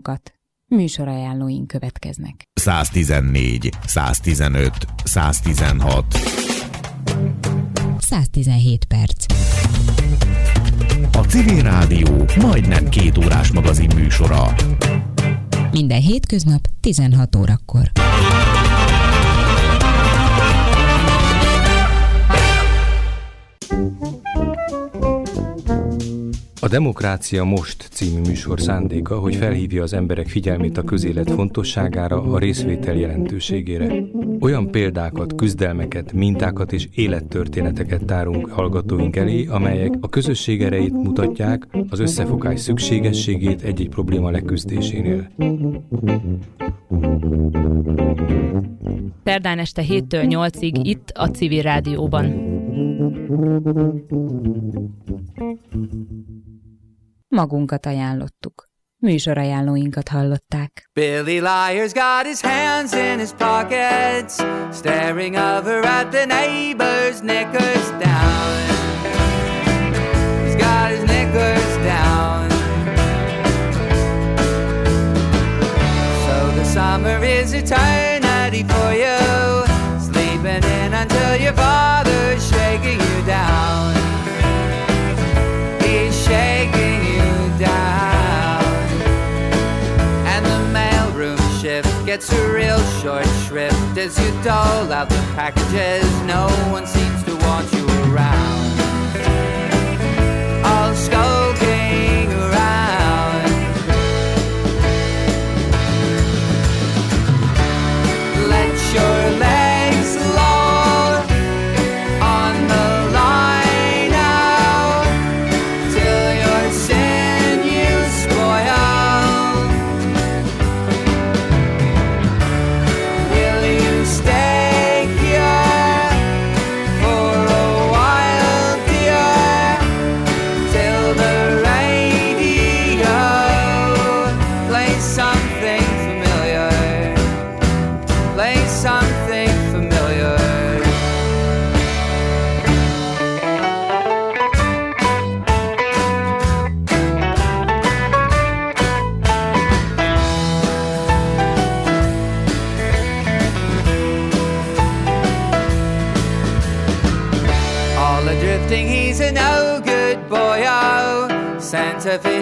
magunkat. Műsorajánlóink következnek. 114, 115, 116. 117 perc. A Civil Rádió majdnem 2 órás magazin műsora. Minden hétköznap 16 órakor. A Demokrácia Most című műsor szándéka, hogy felhívja az emberek figyelmét a közélet fontosságára, a részvétel jelentőségére. Olyan példákat, küzdelmeket, mintákat és élettörténeteket tárunk hallgatóink elé, amelyek a közösség erejét mutatják, az összefogás szükségességét egy-egy probléma leküzdésénél. Szerdán este 7-től 8-ig itt a Civil Rádióban. Magunkat ajánlottuk. Műsorajánlóinkat hallották. Billy Liar's got his hands in his pockets, staring over at the neighbor's knickers down. He's got his knickers down. So the summer is eternity for you, sleeping in until your father's shaking you down. He's shaking you down. And the mailroom shift gets a real short shrift as you dole out the packages. No one seems to want you around, all skulking around. Let your legs loll on the line now till your sinews spoil. Will you stay here for a while, dear, till the radio plays something familiar, plays something familiar. All adrifting, he's a no good boy, oh. Santa Fe